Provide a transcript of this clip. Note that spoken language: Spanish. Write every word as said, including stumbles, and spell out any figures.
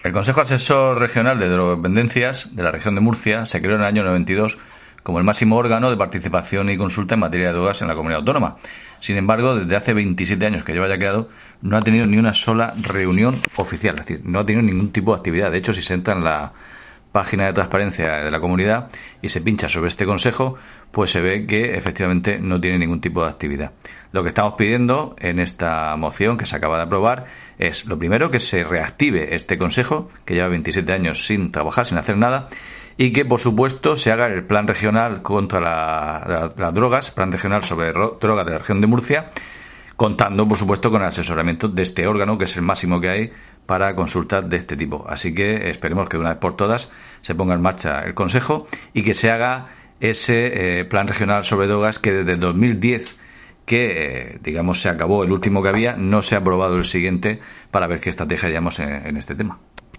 El Consejo Asesor Regional de Drogodependencias de la región de Murcia se creó en el año noventa y dos como el máximo órgano de participación y consulta en materia de drogas en la comunidad autónoma. Sin embargo, desde hace veintisiete años que lleva ya creado, no ha tenido ni una sola reunión oficial, es decir, no ha tenido ningún tipo de actividad. De hecho, si se entra en la página de transparencia de la comunidad y se pincha sobre este consejo, pues se ve que efectivamente no tiene ningún tipo de actividad. Lo que estamos pidiendo en esta moción que se acaba de aprobar es, lo primero, que se reactive este consejo, que lleva veintisiete años sin trabajar, sin hacer nada, y que, por supuesto, se haga el plan regional contra la, la, las drogas, plan regional sobre ro, drogas de la región de Murcia, contando, por supuesto, con el asesoramiento de este órgano, que es el máximo que hay para consultas de este tipo. Así que esperemos que de una vez por todas se ponga en marcha el Consejo y que se haga ese eh, plan regional sobre drogas que desde dos mil diez, que eh, digamos se acabó el último que había, no se ha aprobado el siguiente para ver qué estrategia llevamos en, en este tema.